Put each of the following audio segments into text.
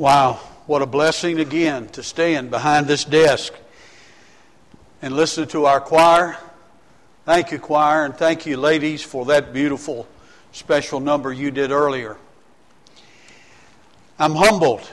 Wow, what a blessing again to stand behind this desk and listen to our choir. Thank you, choir, and thank you, ladies, for that beautiful special number you did earlier. I'm humbled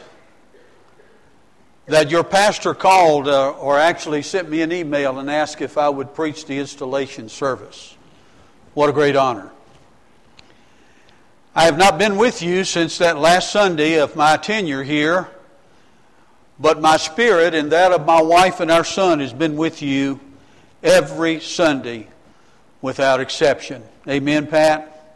that your pastor called or actually sent me an email and asked if I would preach the installation service. What a great honor. I have not been with you since that last Sunday of my tenure here, but my spirit and that of my wife and our son has been with you every Sunday without exception. Amen, Pat?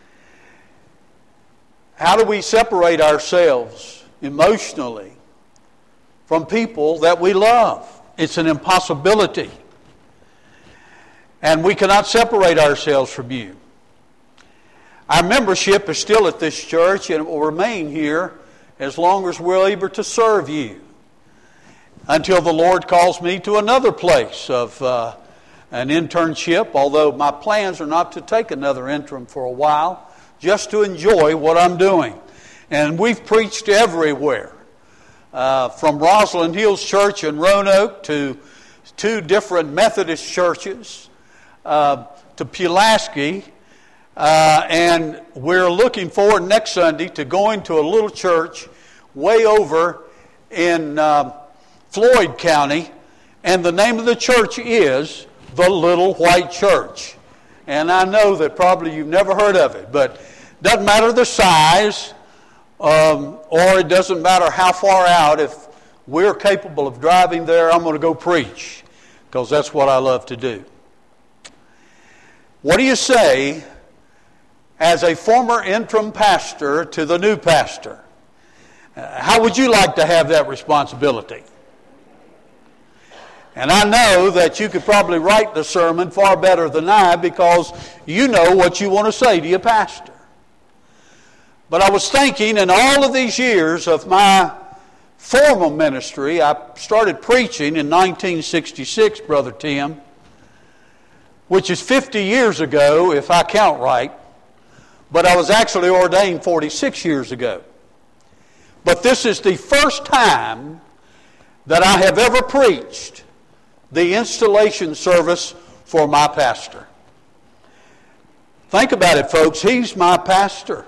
How do we separate ourselves emotionally from people that we love? It's an impossibility. And we cannot separate ourselves from you. Our membership is still at this church and it will remain here as long as we're able to serve you until the Lord calls me to another place of an internship, although my plans are not to take another interim for a while, just to enjoy what I'm doing. And we've preached everywhere, from Rosalind Hills Church in Roanoke to 2 different Methodist churches, to Pulaski. And we're looking forward next Sunday to going to a little church way over in Floyd County. And the name of the church is the Little White Church. And I know that probably you've never heard of it, but it doesn't matter the size, or it doesn't matter how far out. If we're capable of driving there, I'm going to go preach, because that's what I love to do. What do you say as a former interim pastor to the new pastor? How would you like to have that responsibility? And I know that you could probably write the sermon far better than I, because you know what you want to say to your pastor. But I was thinking, in all of these years of my formal ministry, I started preaching in 1966, Brother Tim, which is 50 years ago, if I count right. But I was actually ordained 46 years ago. But this is the first time that I have ever preached the installation service for my pastor. Think about it, folks. He's my pastor.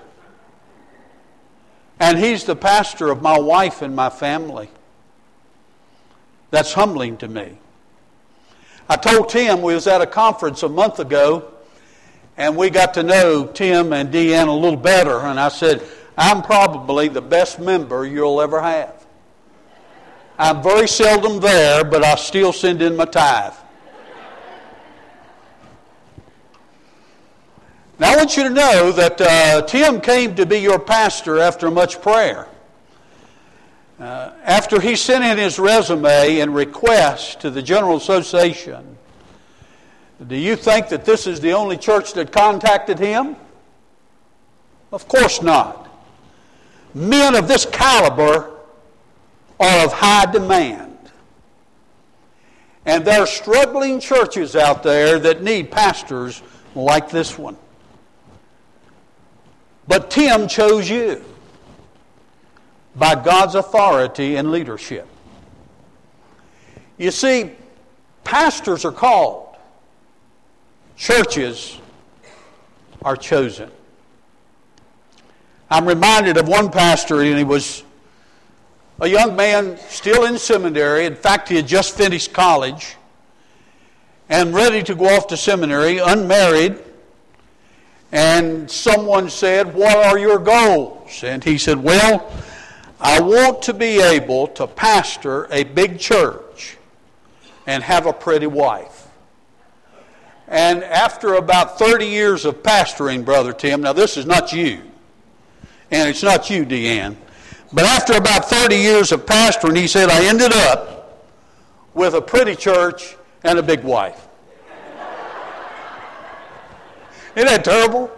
And he's the pastor of my wife and my family. That's humbling to me. I told Tim we was at a conference a month ago, and we got to know Tim and Deanne a little better. And I said, I'm probably the best member you'll ever have. I'm very seldom there, but I still send in my tithe. Now I want you to know that Tim came to be your pastor after much prayer. After he sent in his resume and request to the General Association, do you think that this is the only church that contacted him? Of course not. Men of this caliber are of high demand. And there are struggling churches out there that need pastors like this one. But Tim chose you by God's authority and leadership. You see, pastors are called. Churches are chosen. I'm reminded of one pastor, and he was a young man still in seminary. In fact, he had just finished college and ready to go off to seminary, unmarried. And someone said, "What are your goals?" And he said, "Well, I want to be able to pastor a big church and have a pretty wife." And after about 30 years of pastoring, Brother Tim, now this is not you, and it's not you, Deanne, but after about 30 years of pastoring, he said, I ended up with a pretty church and a big wife. Isn't that terrible?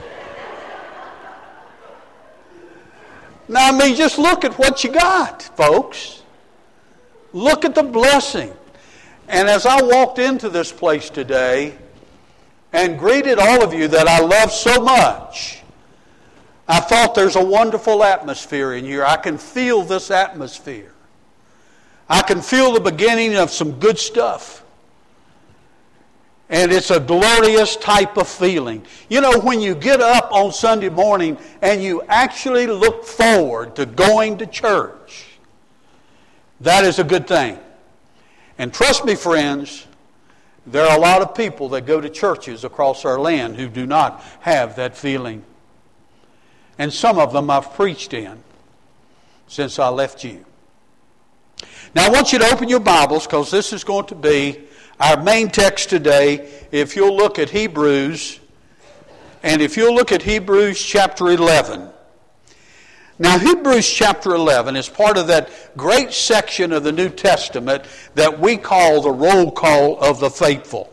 Now, I mean, just look at what you got, folks. Look at the blessing. And as I walked into this place today and greeted all of you that I love so much, I thought there's a wonderful atmosphere in here. I can feel this atmosphere. I can feel the beginning of some good stuff. And it's a glorious type of feeling. You know, when you get up on Sunday morning and you actually look forward to going to church, that is a good thing. And trust me, friends, there are a lot of people that go to churches across our land who do not have that feeling. And some of them I've preached in since I left you. Now I want you to open your Bibles, because this is going to be our main text today. If you'll look at Hebrews, and if you'll look at Hebrews chapter 11. Now Hebrews chapter 11 is part of that great section of the New Testament that we call the roll call of the faithful.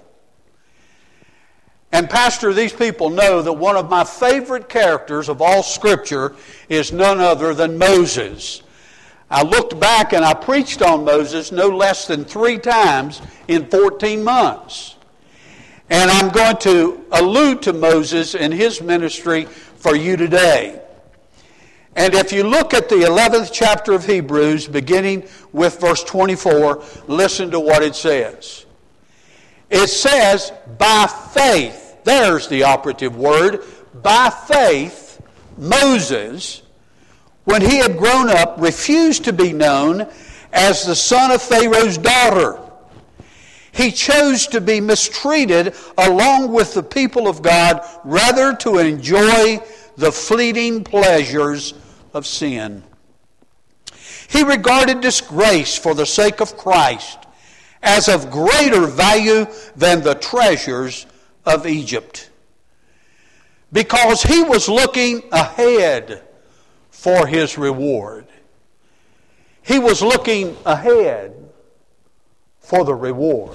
And Pastor, these people know that one of my favorite characters of all Scripture is none other than Moses. I looked back and I preached on Moses no less than 3 times in 14 months. And I'm going to allude to Moses and his ministry for you today. And if you look at the 11th chapter of Hebrews, beginning with verse 24, listen to what it says. It says, by faith, there's the operative word, by faith, Moses, when he had grown up, refused to be known as the son of Pharaoh's daughter. He chose to be mistreated along with the people of God, rather to enjoy the fleeting pleasures of sin. He regarded disgrace for the sake of Christ as of greater value than the treasures of Egypt, because he was looking ahead for his reward. He was looking ahead for the reward.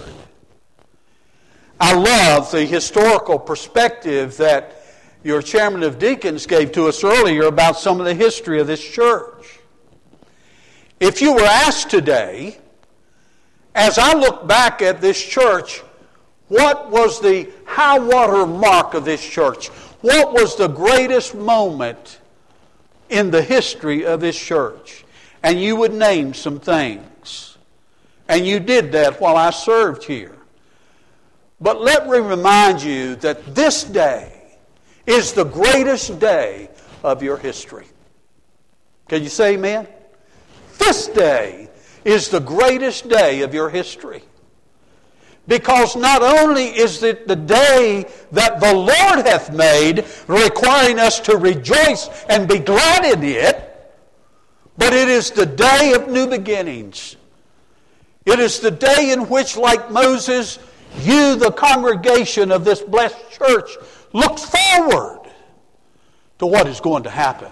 I love the historical perspective that your chairman of deacons gave to us earlier about some of the history of this church. If you were asked today, as I look back at this church, what was the high water mark of this church? What was the greatest moment in the history of this church? And you would name some things. And you did that while I served here. But let me remind you that this day is the greatest day of your history. Can you say amen? This day is the greatest day of your history. Because not only is it the day that the Lord hath made, requiring us to rejoice and be glad in it, but it is the day of new beginnings. It is the day in which, like Moses, you, the congregation of this blessed church, look forward to what is going to happen.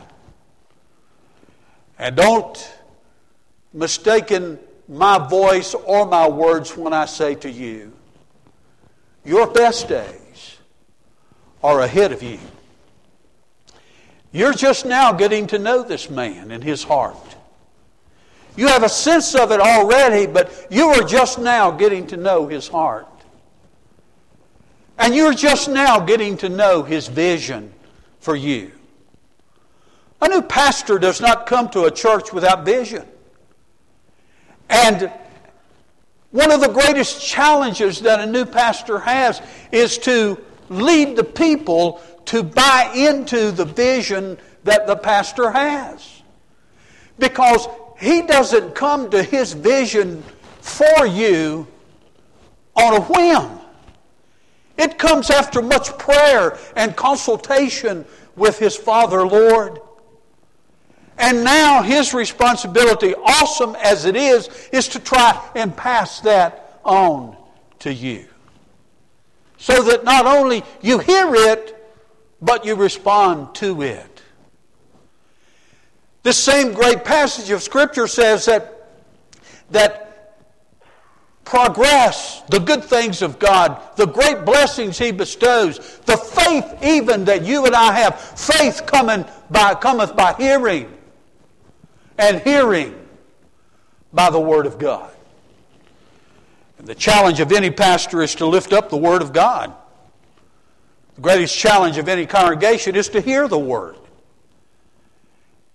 And don't mistaken my voice or my words when I say to you, your best days are ahead of you. You're just now getting to know this man and his heart. You have a sense of it already, but you are just now getting to know his heart. And you're just now getting to know his vision for you. A new pastor does not come to a church without vision. And one of the greatest challenges that a new pastor has is to lead the people to buy into the vision that the pastor has. Because he doesn't come to his vision for you on a whim. It comes after much prayer and consultation with his Father, Lord. And now his responsibility, awesome as it is to try and pass that on to you. So that not only you hear it, but you respond to it. This same great passage of Scripture says that progress, the good things of God, the great blessings He bestows, the faith even that you and I have, faith cometh by hearing, and hearing by the Word of God. And the challenge of any pastor is to lift up the Word of God. The greatest challenge of any congregation is to hear the Word.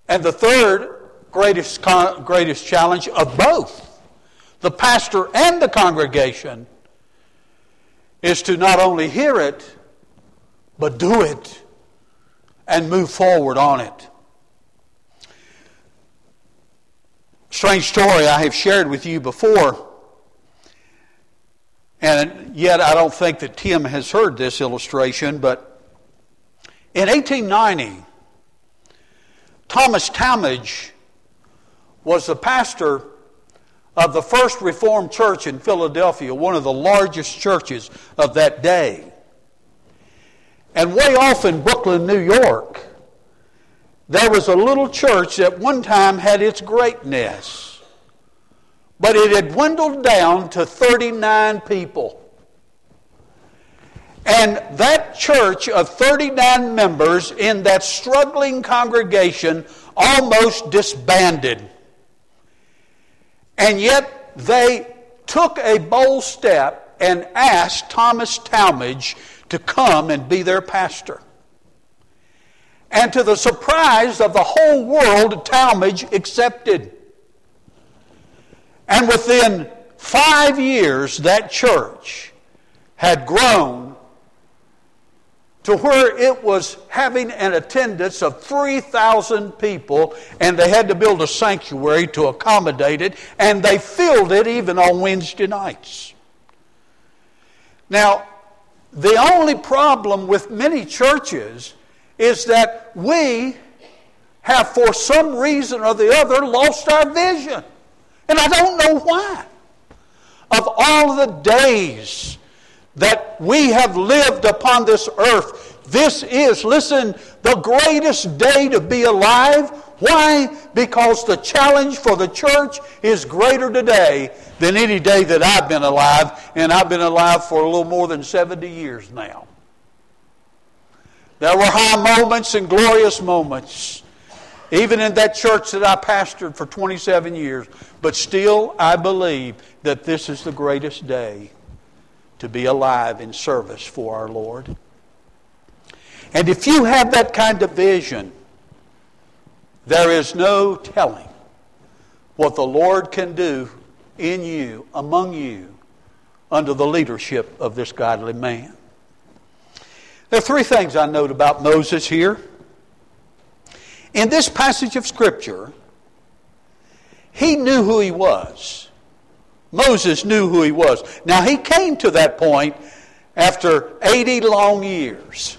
And the third greatest challenge of both the pastor and the congregation is to not only hear it, but do it and move forward on it. Strange story I have shared with you before, and yet I don't think that Tim has heard this illustration, but in 1890, Thomas Talmage was the pastor of the First Reformed Church in Philadelphia, one of the largest churches of that day. And way off in Brooklyn, New York, there was a little church that one time had its greatness, but it had dwindled down to 39 people. And that church of 39 members in that struggling congregation almost disbanded. And yet they took a bold step and asked Thomas Talmage to come and be their pastor. And to the surprise of the whole world, Talmage accepted. And within 5 years, that church had grown to where it was having an attendance of 3,000 people, and they had to build a sanctuary to accommodate it, and they filled it even on Wednesday nights. Now, the only problem with many churches is that we have, for some reason or the other, lost our vision. And I don't know why. Of all the days that we have lived upon this earth, this is, listen, the greatest day to be alive. Why? Because the challenge for the church is greater today than any day that I've been alive, and I've been alive for a little more than 70 years now. There were high moments and glorious moments, even in that church that I pastored for 27 years, but still I believe that this is the greatest day to be alive in service for our Lord. And if you have that kind of vision, there is no telling what the Lord can do in you, among you, under the leadership of this godly man. There are 3 things I note about Moses here. In this passage of Scripture, he knew who he was. Moses knew who he was. Now, he came to that point after 80 long years.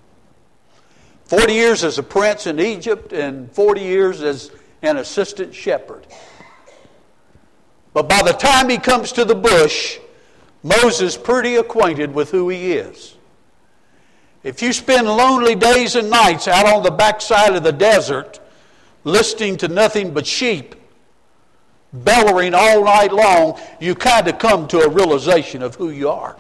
40 years as a prince in Egypt and 40 years as an assistant shepherd. But by the time he comes to the bush, Moses is pretty acquainted with who he is. If you spend lonely days and nights out on the backside of the desert, listening to nothing but sheep, bellowing all night long, you kind of come to a realization of who you are.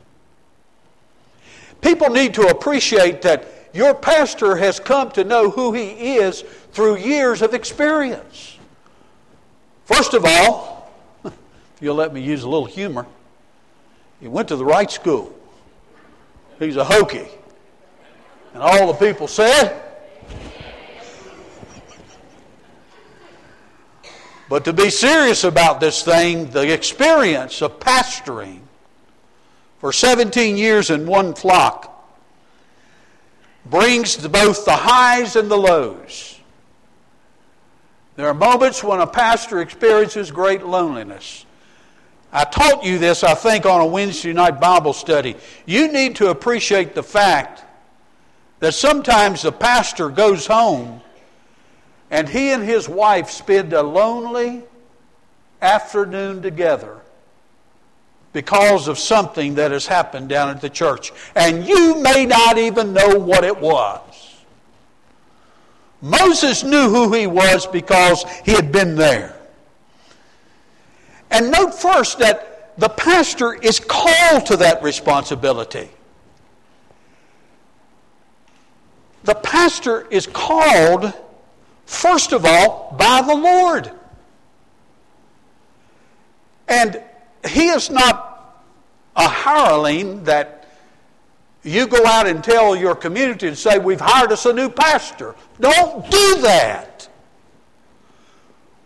People need to appreciate that your pastor has come to know who he is through years of experience. First of all, if you'll let me use a little humor, he went to the right school. He's a Hokie. And all the people said, but to be serious about this thing, the experience of pastoring for 17 years in one flock brings both the highs and the lows. There are moments when a pastor experiences great loneliness. I taught you this, I think, on a Wednesday night Bible study. You need to appreciate the fact that sometimes the pastor goes home and he and his wife spend a lonely afternoon together because of something that has happened down at the church. And you may not even know what it was. Moses knew who he was because he had been there. And note first that the pastor is called to that responsibility. The pastor is called, first of all, by the Lord. And he is not a hireling that you go out and tell your community and say, we've hired us a new pastor. Don't do that.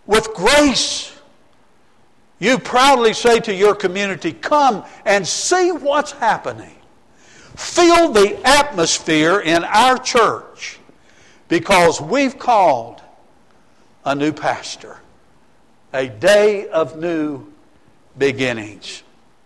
with grace, you proudly say to your community, come and see what's happening. Feel the atmosphere in our church because we've called a new pastor. A day of new beginnings.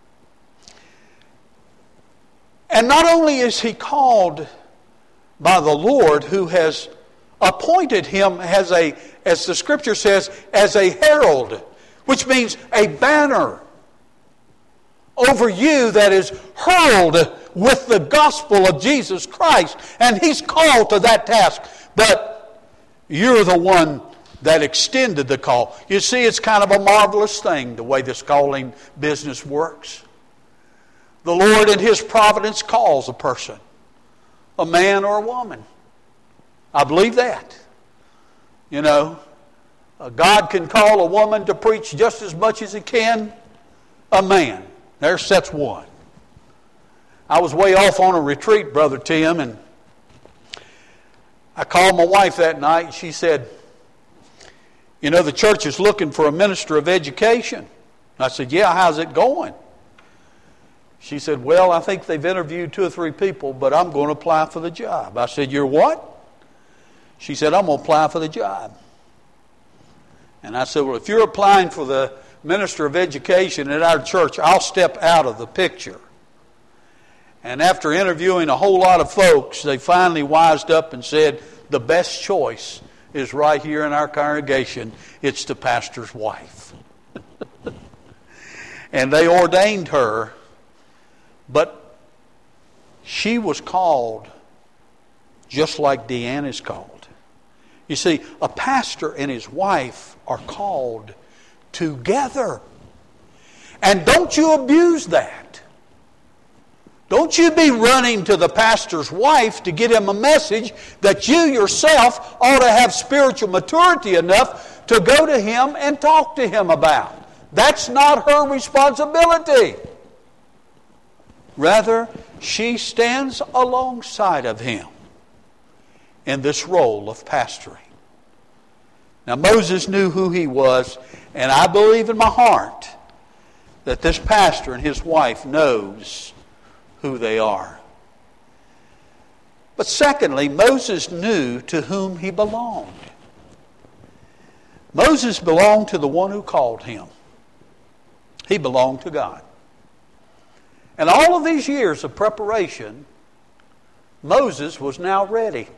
And not only is he called by the Lord who has appointed him as the Scripture says, as a herald, which means a banner over you that is hurled with the gospel of Jesus Christ. And he's called to that task. But you're the one that extended the call. You see, it's kind of a marvelous thing, the way this calling business works. The Lord in His providence calls a person, a man or a woman. I believe that. You know, God can call a woman to preach just as much as He can a man. That's one. I was way off on a retreat, Brother Tim, and I called my wife that night, and she said, you know, the church is looking for a minister of education. I said, yeah, how's it going? She said, well, I think they've interviewed 2 or 3 people, but I'm going to apply for the job. I said, you're what? She said, I'm going to apply for the job. And I said, well, if you're applying for the minister of education at our church, I'll step out of the picture. And after interviewing a whole lot of folks, they finally wised up and said, the best choice is right here in our congregation. It's the pastor's wife. And they ordained her, but she was called just like Deanne is called. You see, a pastor and his wife are called together. And don't you abuse that. Don't you be running to the pastor's wife to get him a message that you yourself ought to have spiritual maturity enough to go to him and talk to him about. That's not her responsibility. Rather, she stands alongside of him in this role of pastoring. Now, Moses knew who he was, and I believe in my heart that this pastor and his wife knows who they are. But secondly, Moses knew to whom he belonged. Moses belonged to the one who called him. He belonged to God. And all of these years of preparation, Moses was now ready.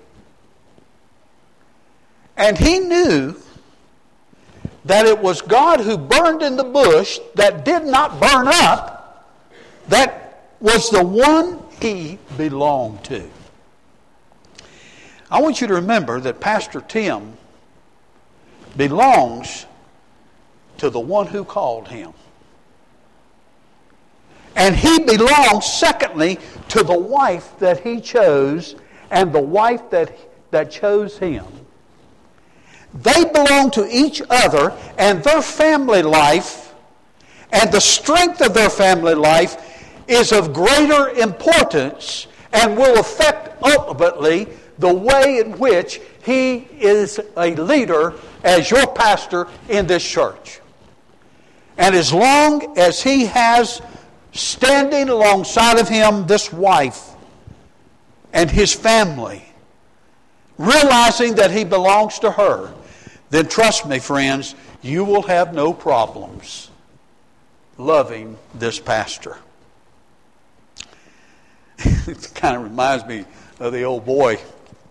And he knew that it was God who burned in the bush that did not burn up, that was the one he belonged to. I want you to remember that Pastor Tim belongs to the one who called him. And he belongs, secondly, to the wife that he chose and the wife that chose him. They belong to each other, and their family life and the strength of their family life is of greater importance and will affect ultimately the way in which he is a leader as your pastor in this church. And as long as he has standing alongside of him this wife and his family, realizing that he belongs to her, then trust me, friends, you will have no problems loving this pastor. It kind of reminds me of the old boy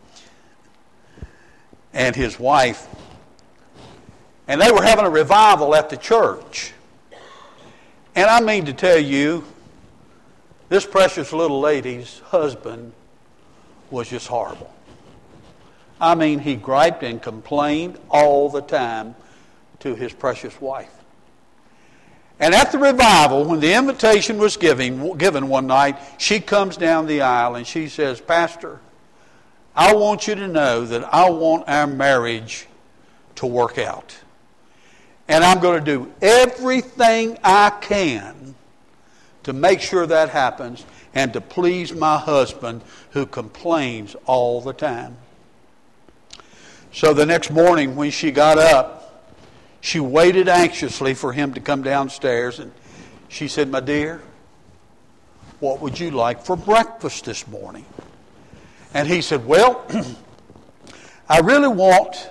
and his wife. And they were having a revival at the church. And I mean to tell you, this precious little lady's husband was just horrible. I mean, he griped and complained all the time to his precious wife. And at the revival, when the invitation was given one night, she comes down the aisle and she says, Pastor, I want you to know that I want our marriage to work out. And I'm going to do everything I can to make sure that happens and to please my husband who complains all the time. So the next morning when she got up, She waited anxiously for him to come downstairs, and she said, "My dear, what would you like for breakfast this morning?" And he said, "Well, I really want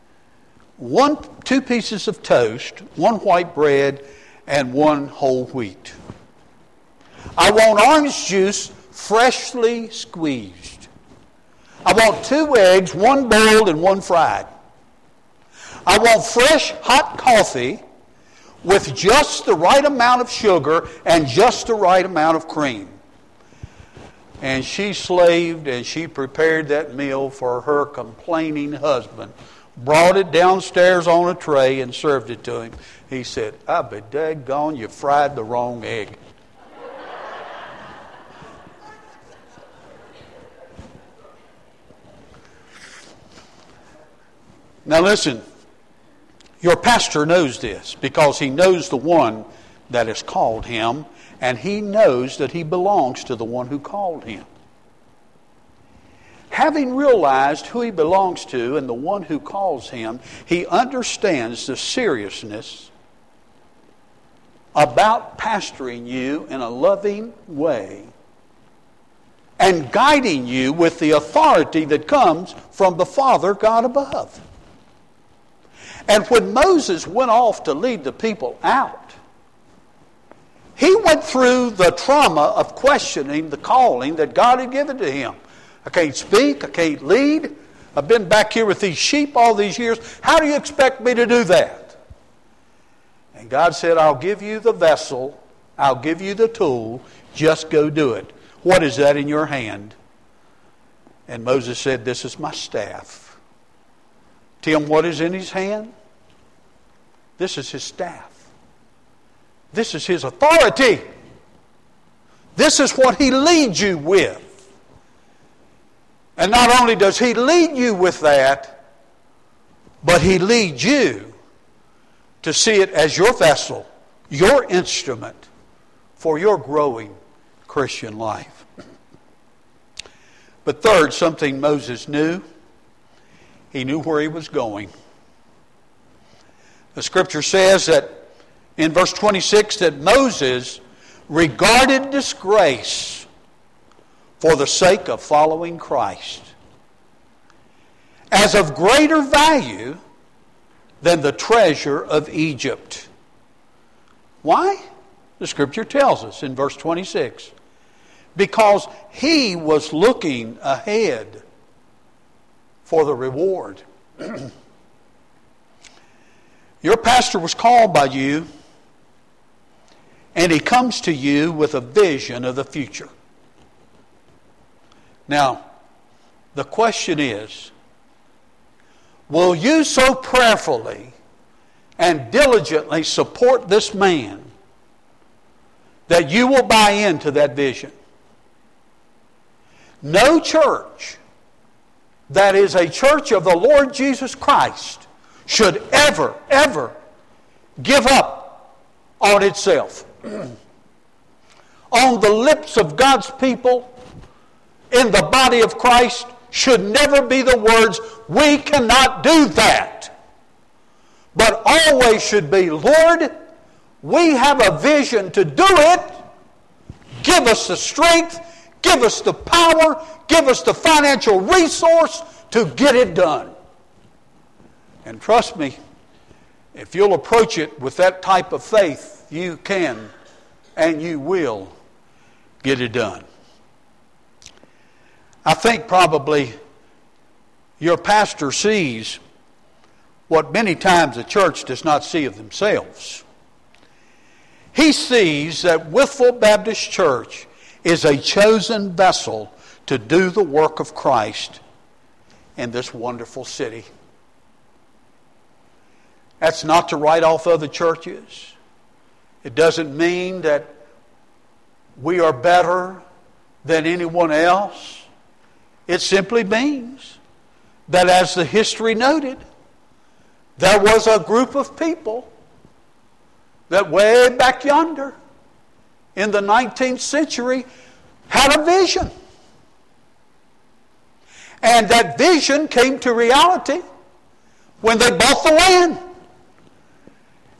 2 pieces of toast, 1 white bread, and 1 whole wheat. I want orange juice freshly squeezed. I want 2 eggs, 1 boiled and 1 fried. I want fresh hot coffee with just the right amount of sugar and just the right amount of cream." And she slaved and she prepared that meal for her complaining husband, brought it downstairs on a tray and served it to him. He said, "I be daggone, you fried the wrong egg." Now listen, your pastor knows this because he knows the one that has called him, and he knows that he belongs to the one who called him. Having realized who he belongs to and the one who calls him, he understands the seriousness about pastoring you in a loving way and guiding you with the authority that comes from the Father God above. And when Moses went off to lead the people out, he went through the trauma of questioning the calling that God had given to him. I can't speak, I can't lead. I've been back here with these sheep all these years. How do you expect me to do that? And God said, "I'll give you the vessel, I'll give you the tool, just go do it. What is that in your hand?" And Moses said, "This is my staff." Tim, what is in his hand? This is his staff. This is his authority. This is what he leads you with. And not only does he lead you with that, but he leads you to see it as your vessel, your instrument for your growing Christian life. But third, something Moses knew. He knew where he was going. The scripture says that in verse 26 that Moses regarded disgrace for the sake of following Christ as of greater value than the treasure of Egypt. Why? The scripture tells us in verse 26. Because he was looking ahead for the reward. Your pastor was called by you, and he comes to you with a vision of the future. Now, the question is, will you so prayerfully and diligently support this man that you will buy into that vision? No church that is a church of the Lord Jesus Christ should ever give up on itself. On the lips of God's people in the body of Christ should never be the words, "We cannot do that." But always should be, "Lord, we have a vision to do it. Give us the strength, give us the power, give us the financial resource to get it done." And trust me, if you'll approach it with that type of faith, you can and you will get it done. I think probably your pastor sees what many times the church does not see of themselves. He sees that Wytheville Baptist Church is a chosen vessel to do the work of Christ in this wonderful city. That's not to write off other churches. It doesn't mean that we are better than anyone else. It simply means that, as the history noted, there was a group of people that way back yonder in the 19th century had a vision. And that vision came to reality when they bought the land.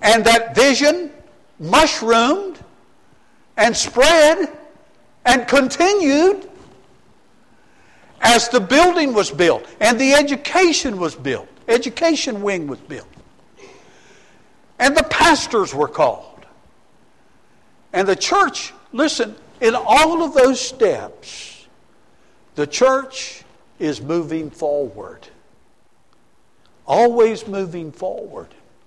And that vision mushroomed and spread and continued as the building was built and the education was built. Education wing was built. And the pastors were called. And the church, listen, in all of those steps, the church is moving forward. Always moving forward.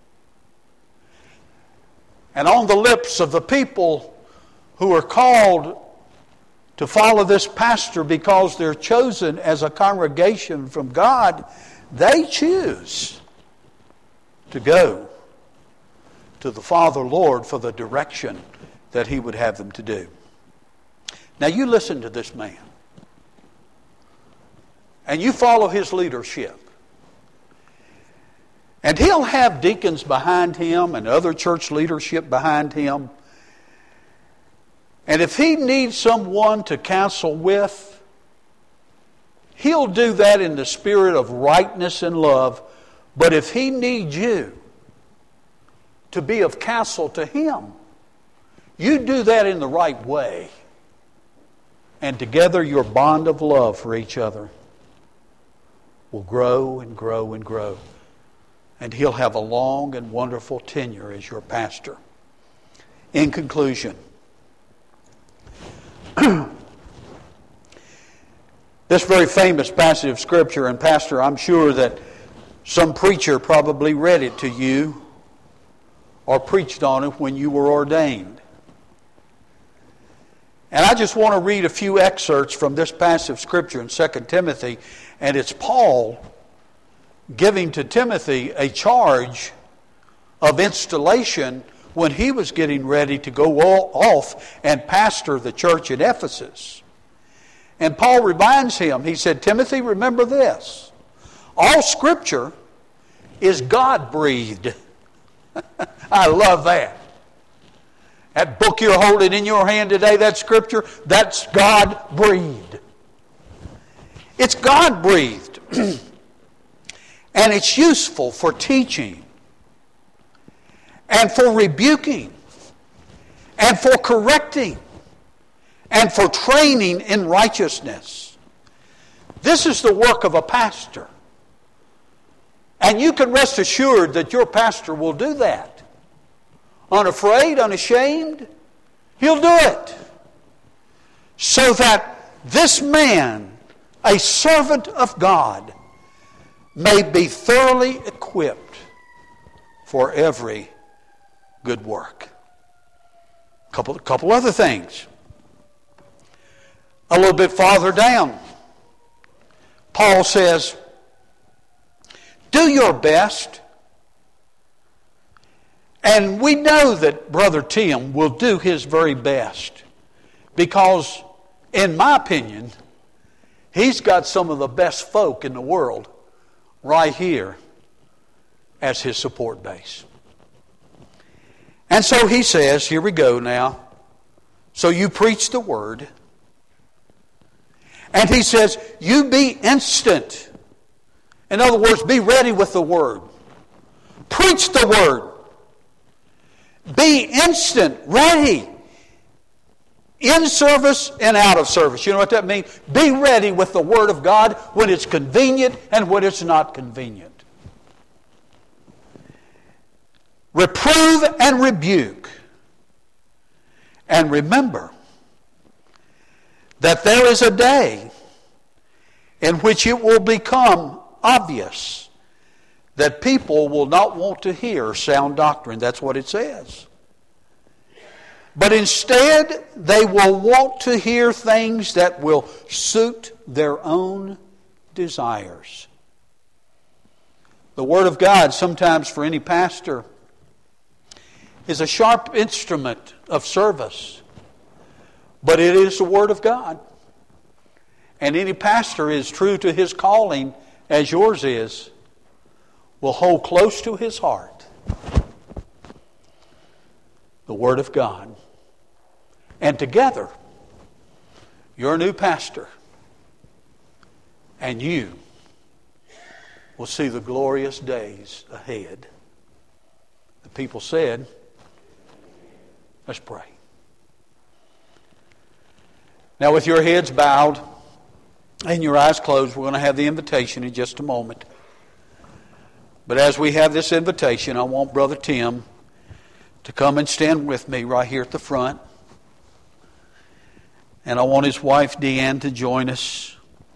And on the lips of the people who are called to follow this pastor because they're chosen as a congregation from God, they choose to go to the Father, Lord, for the direction that He would have them to do. Now you listen to this man. And you follow his leadership. And he'll have deacons behind him and other church leadership behind him. And if he needs someone to counsel with, he'll do that in the spirit of rightness and love. But if he needs you to be of counsel to him, you do that in the right way. And together your bond of love for each other will grow and grow and grow. And he'll have a long and wonderful tenure as your pastor. In conclusion, this very famous passage of Scripture, and Pastor, I'm sure that some preacher probably read it to you or preached on it when you were ordained. And I just want to read a few excerpts from this passage of Scripture in 2 Timothy, and it's Paul giving to Timothy a charge of installation when he was getting ready to go off and pastor the church in Ephesus. And Paul reminds him, he said, Timothy, remember this. All Scripture is God-breathed. I love that. That book you're holding in your hand today, that Scripture, that's God-breathed. It's God-breathed. And it's useful for teaching and for rebuking and for correcting and for training in righteousness. This is the work of a pastor. And you can rest assured that your pastor will do that. Unafraid, unashamed, he'll do it. So that this man, a servant of God, may be thoroughly equipped for every good work. Couple other things. A little bit farther down, Paul says, do your best. And we know that Brother Tim will do his very best because, in my opinion, he's got some of the best folk in the world right here as his support base. And so he says, here we go now. So you preach the word. And he says, you be instant. In other words, be ready with the word. Preach the word. Be instant, ready. In service and out of service. You know what that means? Be ready with the Word of God when it's convenient and when it's not convenient. Reprove and rebuke. And remember that there is a day in which it will become obvious that people will not want to hear sound doctrine. That's what it says. But instead, they will want to hear things that will suit their own desires. The Word of God, sometimes for any pastor, is a sharp instrument of service. But it is the Word of God. And any pastor is true to his calling, as yours is, will hold close to his heart the Word of God. And together, your new pastor and you will see the glorious days ahead. The people said, let's pray. Now with your heads bowed and your eyes closed, we're going to have the invitation in just a moment. But as we have this invitation, I want Brother Tim to come and stand with me right here at the front. And I want his wife Deanne to join us.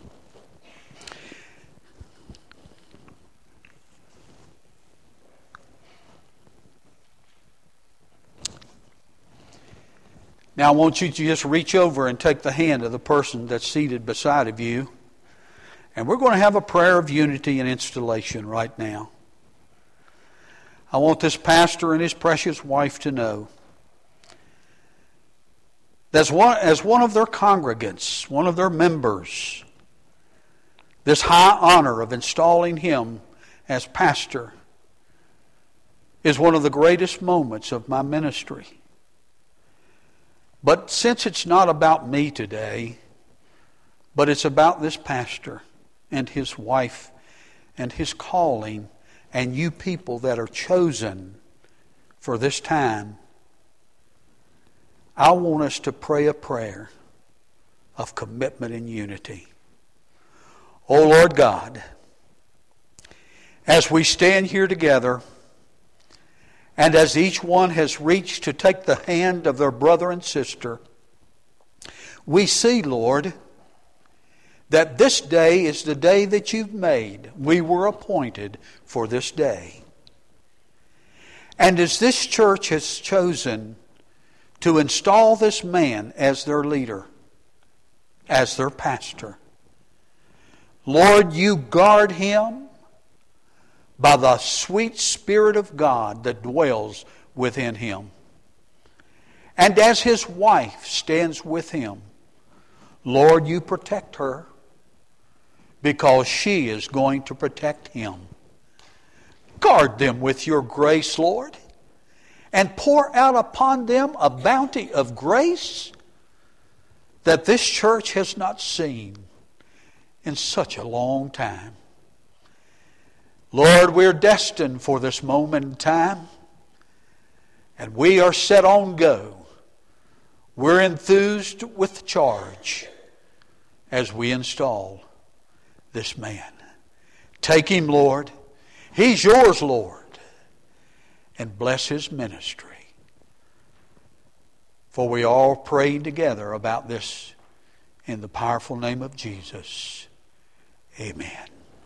Now I want you to just reach over and take the hand of the person that's seated beside of you. And we're going to have a prayer of unity and installation right now. I want this pastor and his precious wife to know that as one of their congregants, one of their members, this high honor of installing him as pastor is one of the greatest moments of my ministry. But since it's not about me today, but it's about this pastor and his wife and his calling and you people that are chosen for this time, I want us to pray a prayer of commitment and unity. Oh Lord God, as we stand here together, and as each one has reached to take the hand of their brother and sister, we see, Lord, that this day is the day that you've made. We were appointed for this day. And as this church has chosen to install this man as their leader, as their pastor, Lord, you guard him by the sweet Spirit of God that dwells within him. And as his wife stands with him, Lord, you protect her because she is going to protect him. Guard them with your grace, Lord, and pour out upon them a bounty of grace that this church has not seen in such a long time. Lord, we're destined for this moment in time, and we are set on go. We're enthused with the charge as we install this man. Take him, Lord. He's yours, Lord. And bless his ministry. For we all prayed together about this in the powerful name of Jesus. Amen.